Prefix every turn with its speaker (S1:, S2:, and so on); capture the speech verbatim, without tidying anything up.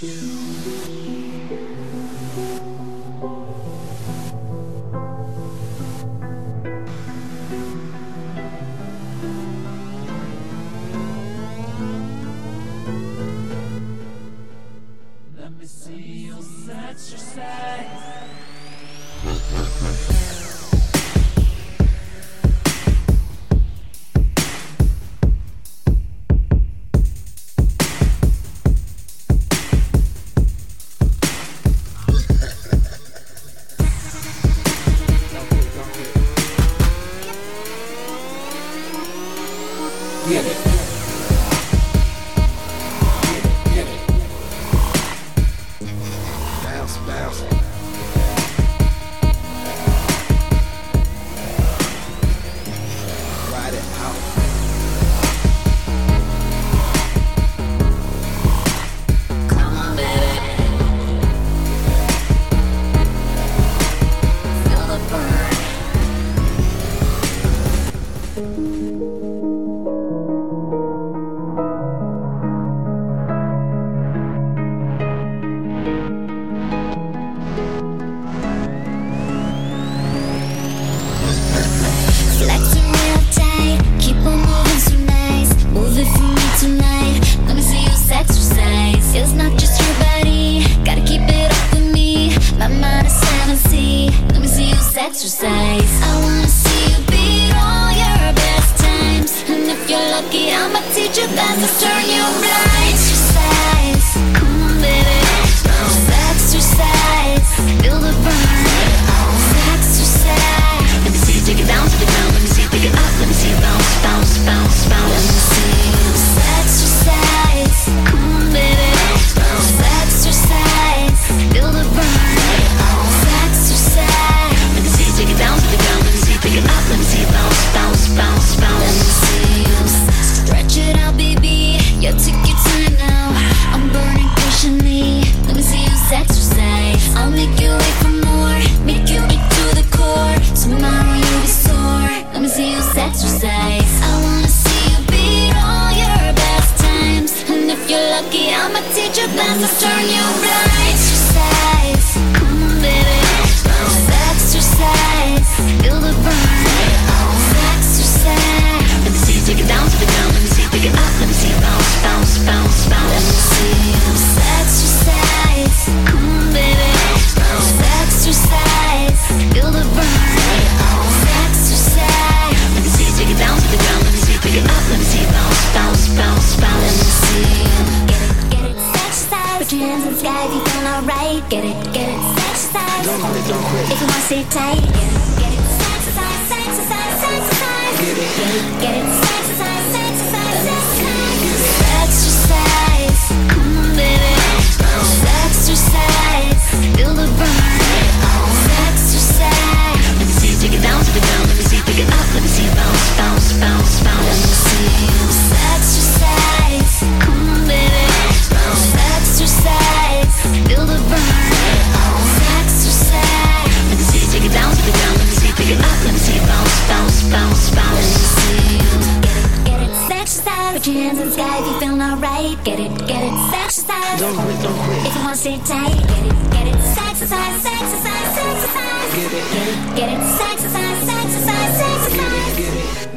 S1: Let me see your exercise. Get it. Get it. Get it. Bounce, bounce. Ride it out. Come on, baby. Feel the burn.
S2: Flexing real tight, keep on moving so nice. Move it for me tonight. Let me see you exercise. It's not just your body, gotta keep it up with me. My mind is seven C. Let me see you exercise. I wanna see you beat all your best times. And if you're lucky, I'ma teach you fast to turn you right. Exercise, come on, baby. Exercise, feel the burn. Exercise. Let me see you take it down to the ground. Let me see you pick it up. Let me see you bounce, bounce, bounce, bounce. Let me see you exercise. Come on, baby. Exercise. Feel the burn. Exercise. Let me see you take it down to the ground. Let me see you pick it up. Let me see you bounce, bounce, bounce, bounce. Let me see you stretch it out, baby. You took your time now. I'm burning patiently. Let me see you exercise. I'll make you wait for more. Make you eat to the core. Tomorrow you'll be sore. Let me see you exercise. I wanna see you beat all your best times. And if you're lucky, I'ma teach you fast to turn you right. Exercise, come on, baby. Exercise, feel the burn. Exercise. Let me see you take it down to the ground. Let me see you pick it up. Let me see you bounce, bounce, bounce, bounce. Let me see you exercise. Come on, baby. Exercise, feel the burn. Exercise. Let me see you take it down to the ground. Let me see you pick it up. Let me see you bounce, bounce, bounce, bounce. Let me see you get it, get it, exercise. Put your hands in the sky if you feel alright. Get it, get it, exercise.
S3: Don't quit, don't quit.
S2: If you wanna stay tight, get it, get it, exercise, exercise, exercise.
S3: Get it,
S2: get it, get it, exercise, exercise, exercise. Exercise, come on, baby. Exercise, feel the burn. Exercise. Let me see you take it down to the ground. Let me see you pick it up. Let me see you bounce, bounce, bounce, bounce. Let me see you exercise. Come on, baby. Exercise, feel the burn. Exercise. Let me see you take it down to the ground. Let me see you pick it up. Let me see you bounce, bounce, bounce, bounce. Let me see you get it, get it, exercise. Put your hands in the sky if you feel alright. Get it, get it, exercise.
S3: Don't quit, don't quit.
S2: If you wanna stay tight, get it, get it, exercise, exercise, exercise.
S3: Get it,
S2: Get it, get it, exercise, exercise, exercise.
S3: get it, get it.